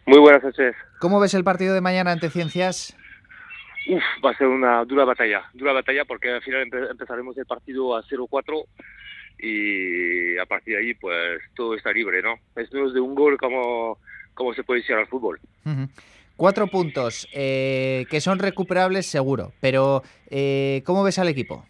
Muy buenas noches. ¿Cómo ves el partido de mañana ante Ciencias? Va a ser una dura batalla porque al final empezaremos el partido a 0-4 y a partir de ahí pues todo está libre, ¿no? Es menos de un gol como se puede decir al fútbol. Ujú. 4 puntos que son recuperables seguro, pero ¿cómo ves al equipo?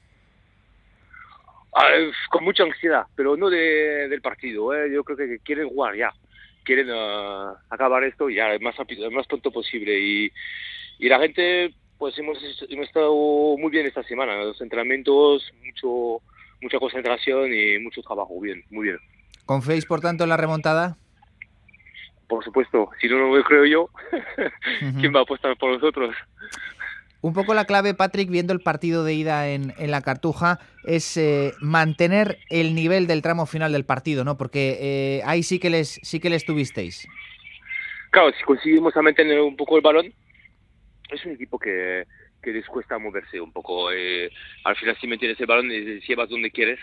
Con mucha ansiedad, pero no del partido, ¿eh? Yo creo que quieren jugar ya, quieren acabar esto ya el más rápido, el más pronto posible y la gente pues hemos estado muy bien esta semana, en los entrenamientos, mucha concentración y mucho trabajo, bien, muy bien. ¿Confiáis, por tanto, en la remontada? Por supuesto, si no lo creo yo, Ujú. ¿quién va a apostar por nosotros? Un poco la clave, Patrick, viendo el partido de ida en la Cartuja, es mantener el nivel del tramo final del partido, ¿no? Porque ahí sí que les tuvisteis. Claro, si conseguimos a mantener un poco el balón, es un equipo que les cuesta moverse un poco. Al final, si mantienes el balón y llevas donde quieres,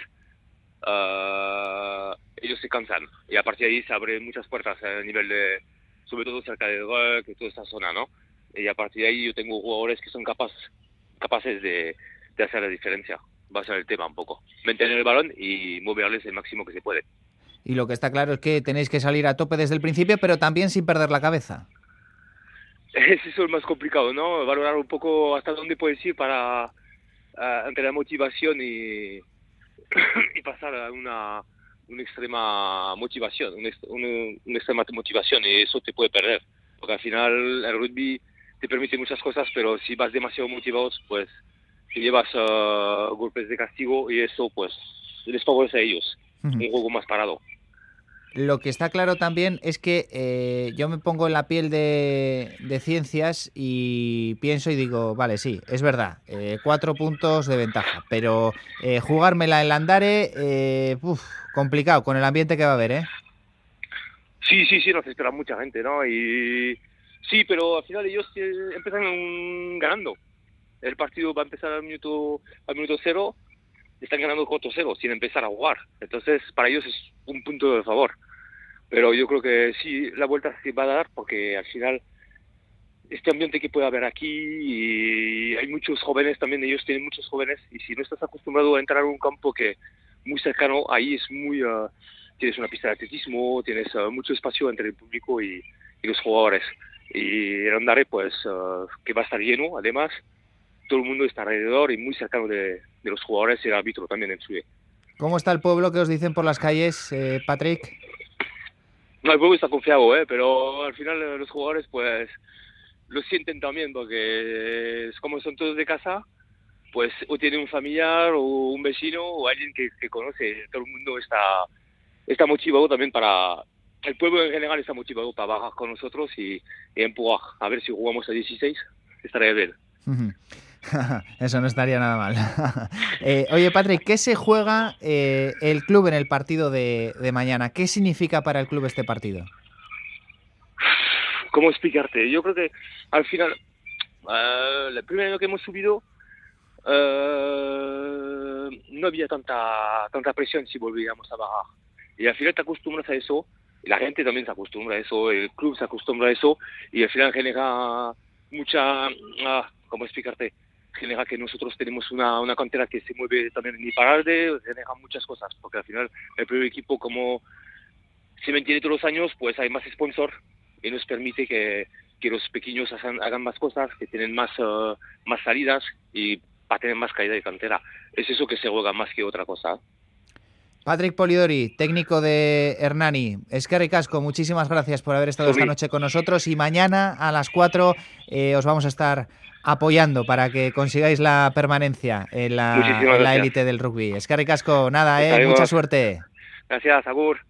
ellos se cansan. Y a partir de ahí se abren muchas puertas a nivel de, sobre todo cerca de Rock y toda esta zona, ¿no? Y a partir de ahí yo tengo jugadores que son capaces de hacer la diferencia. Va a ser el tema un poco. Mantener el balón y moverles el máximo que se puede. Y lo que está claro es que tenéis que salir a tope desde el principio, pero también sin perder la cabeza. Es eso el más complicado, ¿no? Valorar un poco hasta dónde puedes ir para entre la motivación y pasar a una extrema motivación, una extrema motivación, y eso te puede perder. Porque al final el rugby te permite muchas cosas, pero si vas demasiado motivados, pues te llevas golpes de castigo y eso pues les favorece a ellos. Ujú. Un juego más parado. Lo que está claro también es que yo me pongo en la piel de Ciencias y pienso y digo, vale, sí, es verdad, 4 puntos de ventaja, pero jugármela en Landare, complicado, con el ambiente que va a haber, ¿eh? Sí, nos espera mucha gente, ¿no? Y sí, pero al final ellos empiezan ganando. El partido va a empezar al minuto cero, están ganando 4-0 sin empezar a jugar. Entonces, para ellos es un punto de favor. Pero yo creo que sí, la vuelta se va a dar porque al final este ambiente que puede haber aquí y hay muchos jóvenes también, ellos tienen muchos jóvenes y si no estás acostumbrado a entrar a un campo que muy cercano, ahí es muy... tienes una pista de atletismo, tienes mucho espacio entre el público y los jugadores. Y el Andare, pues, que va a estar lleno, además, todo el mundo está alrededor y muy cercano de los jugadores y el árbitro también en su. ¿Cómo está el pueblo que os dicen por las calles, Patrick? No, el pueblo está confiado, pero al final los jugadores pues lo sienten también porque como son todos de casa, pues o tienen un familiar o un vecino o alguien que conoce. Todo el mundo está motivado también para... El pueblo en general está motivado para bajar con nosotros y empujar. A ver si jugamos a 16, estaría bien. Eso no estaría nada mal. Oye, Patrick, ¿qué se juega el club en el partido de mañana? ¿Qué significa para el club este partido? ¿Cómo explicarte? Yo creo que al final, el primer año que hemos subido, no había tanta presión si volvíamos a bajar. Y al final te acostumbras a eso, y la gente también se acostumbra a eso, el club se acostumbra a eso, y al final genera mucha, ¿cómo explicarte? Genera que nosotros tenemos una cantera que se mueve también imparable, genera muchas cosas, porque al final el primer equipo como se mantiene todos los años, pues hay más sponsor y nos permite que los pequeños hagan más cosas, que tienen más salidas y para tener más calidad de cantera. Es eso que se juega más que otra cosa. Patrick Polidori, técnico de Hernani. Eskerrik asko, muchísimas gracias por haber estado esta Sorry. noche con nosotros y mañana a las 4 os vamos a estar apoyando para que consigáis la permanencia en la Muchísimas en la gracias. élite del rugby. Eskerrik asko, nada, mucha Estaremos. suerte. Gracias, Agur.